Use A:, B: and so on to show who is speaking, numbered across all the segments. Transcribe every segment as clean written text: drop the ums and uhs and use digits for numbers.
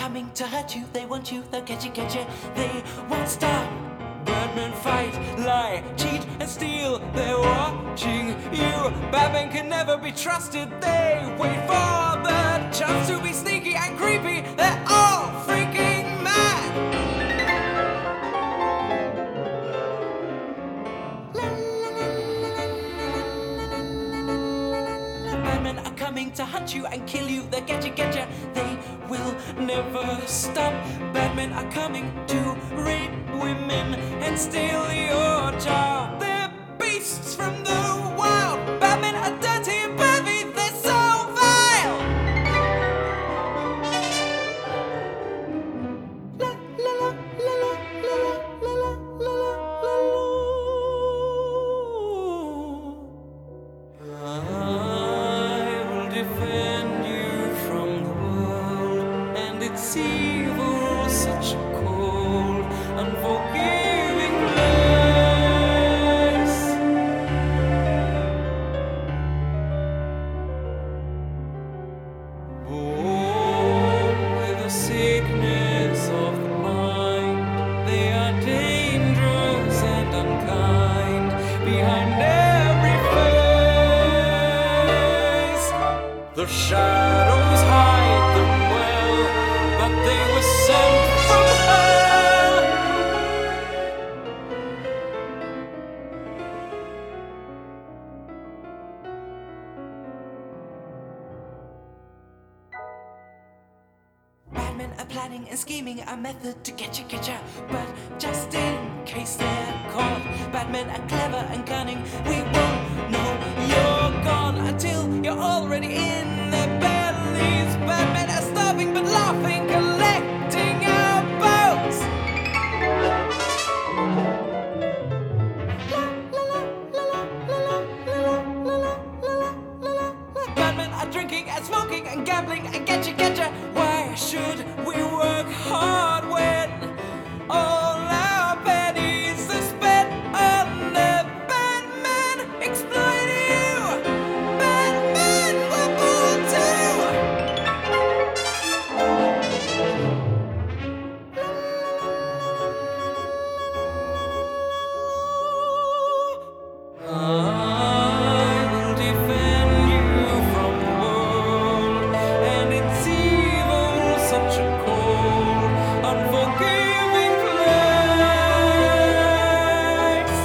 A: coming to hurt you. They want you, they'll get you. They won't stop. Batman fight, lie, cheat and steal. They're watching you. Batman can never be trusted. They wait for the chance to be sneaky and creepy. They're all freaking mad. Batmen are coming to hunt you and kill you. They'll get you. They will never stop. Batmen are coming to rape women and steal your job. They're beasts from the wild. Batmen are dirty and pervy. They're so vile. La la la la la la la la la la. I will defend you from the world and its evil, such a cold, unforgiving place. Born with a sickness of the mind, they are dangerous and unkind. Behind every face, the shadows hide them well, but they were sent from hell. Batmen are planning and scheming a method to get you. But just in case they're caught, Batmen are clever and cunning. We won't know you're gone until you're already in their bellies. Batmen are starving but laughing, collecting our bones. Batmen are drinking and smoking and gambling and get you. Why should we work hard when all our pennies are spent on the Batman exploiting you? Batman were born I will defend you from the world and its evil, such a cold, unforgiving place.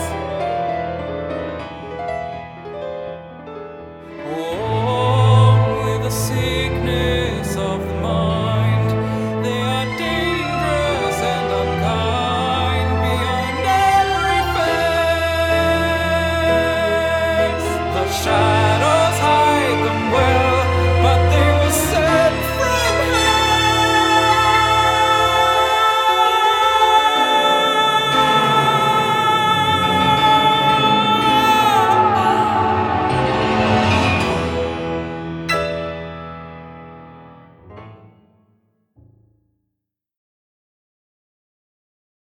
A: Born with the sickness of the mind, they are dangerous and unkind. Behind every face, the shadow